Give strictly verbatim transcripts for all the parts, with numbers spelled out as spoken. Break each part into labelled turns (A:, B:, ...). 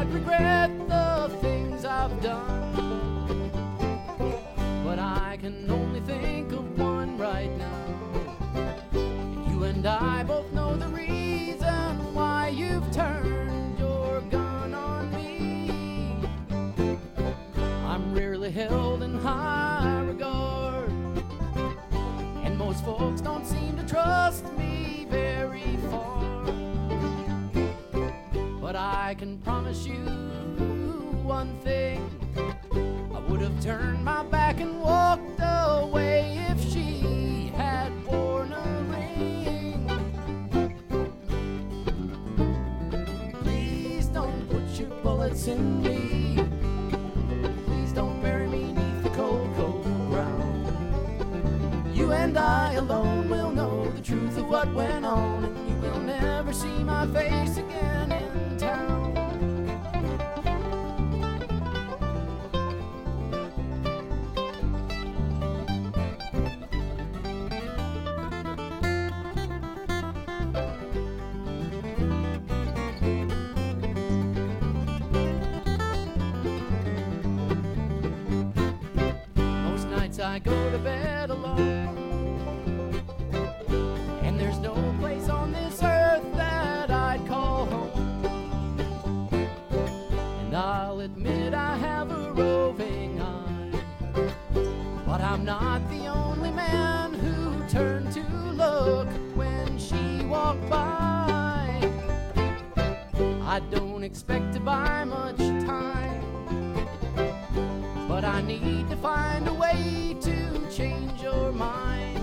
A: can't regret the things I've done, but I can only think of one right now. And you and I both know the reason why you've turned your gun on me. I'm rarely held in high regard, and most folks don't seem to trust me very far. But I can promise you one thing: I would have turned my back and walked away if she had worn a ring. Please don't put your bullets in me. Please don't bury me beneath the cold, cold ground. You and I alone will know the truth of what went on, and you will never see my face again in town. Most nights I go to bed alone, and there's no place on this earth that I'd call home. And I'll admit I have a roving eye, but I'm not the only man who turned to look when she walked by. I don't expect to buy much time, but I need to find a way to change your mind,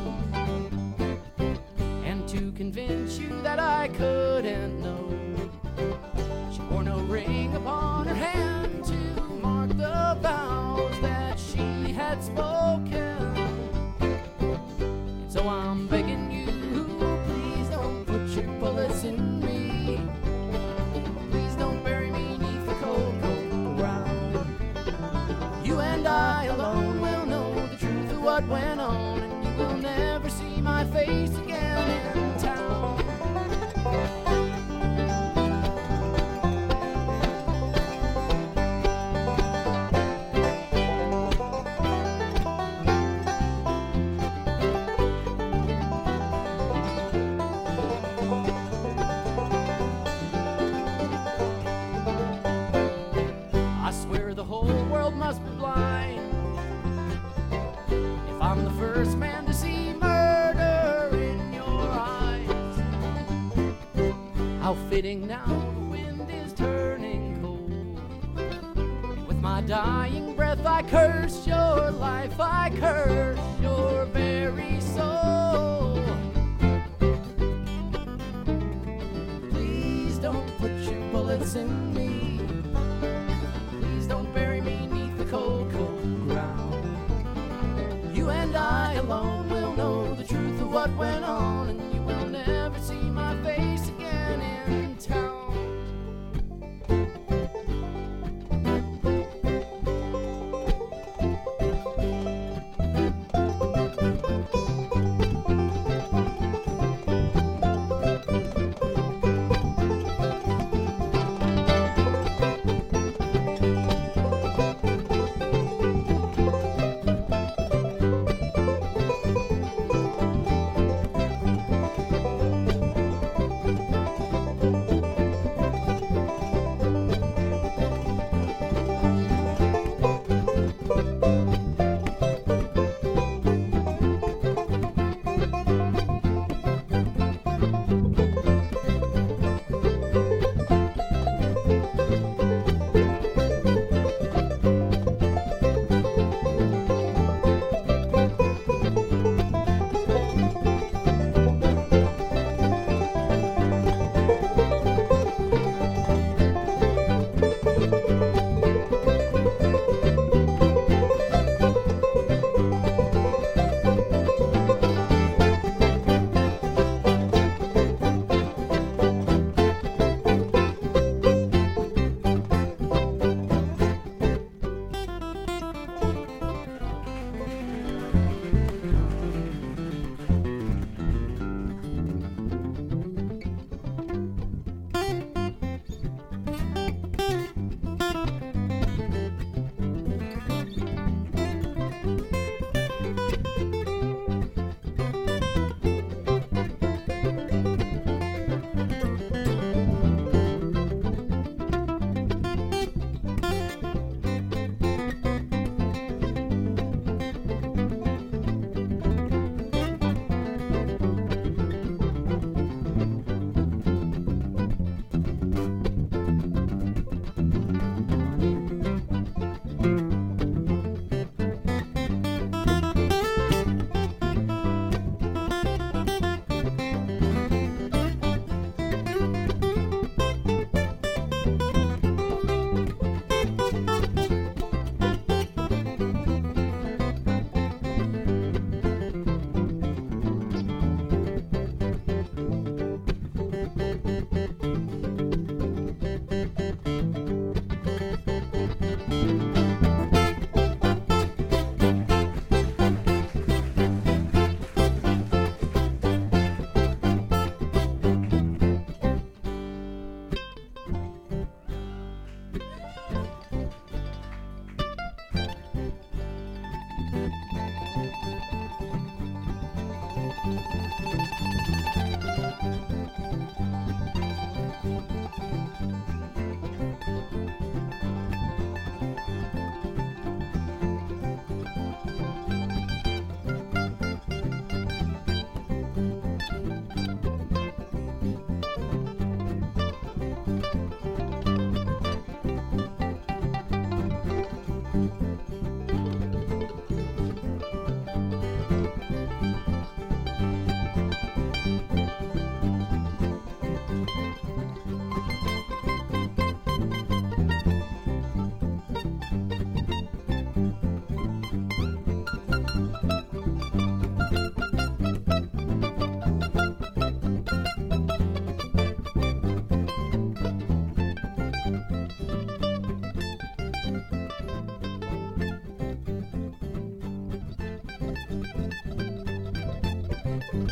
A: and to convince you that I couldn't know. She wore no ring upon her hand to mark the vows that she had spoken. And so I'm begging you, please don't put your bullets in me. Please don't bury me beneath the cold, cold ground. You and I alone will know the truth of what went on, and you will never see my face again in town. I swear the whole world must be blind if I'm the first man to see murder in your eyes. How fitting now the wind is turning cold. With my dying breath I curse your life, I curse your very soul. Please don't put your bullets in me. Please don't bury me beneath the cold, cold ground. You and I alone will know the truth of what went on, and you will never see my face again in town.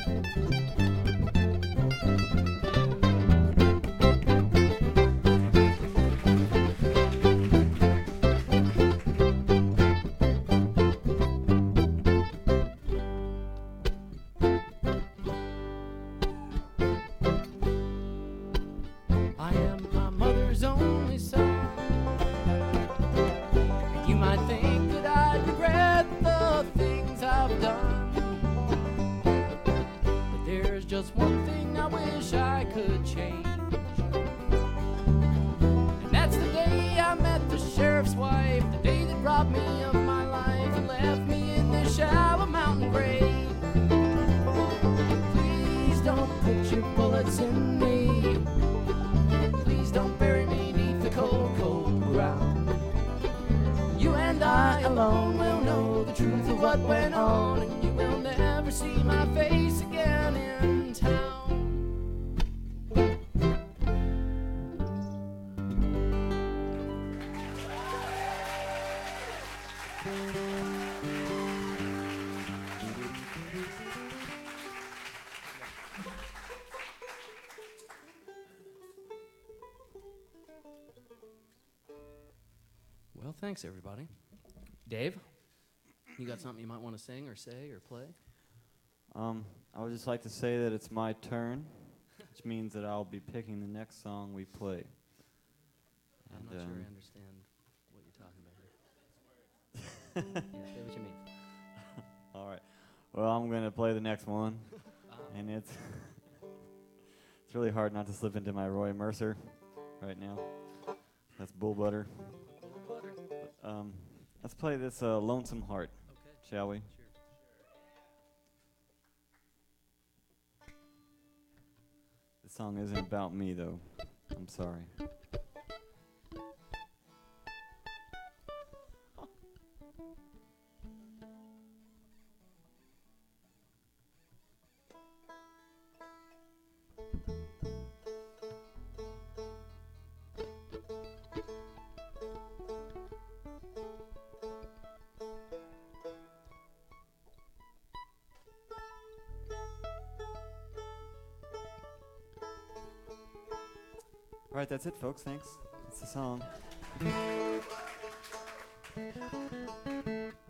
A: I am my mother's only son. You might think that I regret the things I've done, but there's just one thing I wish I could change, and that's the day I met the sheriff's wife, the day that robbed me of my life and left me in this shallow mountain grave. Please don't put your bullets in me. Please don't bury me beneath the cold, cold ground. You and I alone will know the truth of what went on, and you will never see my face again in town. Well, thanks, everybody. Dave, you got something you might want to sing or say or play?
B: Um, I would just like to say that it's my turn, which means that I'll be picking the next song we play.
A: I'm
B: And,
A: not sure
B: um,
A: I understand what you're talking about here. Yeah, say what you mean.
B: All right. Well, I'm going to play the next one,
A: Uh,
B: and it's it's really hard not to slip into my Roy Mercer right now. That's Bull Butter. Um, let's play this uh, Lonesome Heart,
A: okay.
B: shall we?
A: Sure.
B: This song isn't about me, though. I'm sorry. All right, that's it, folks. Thanks. That's the song.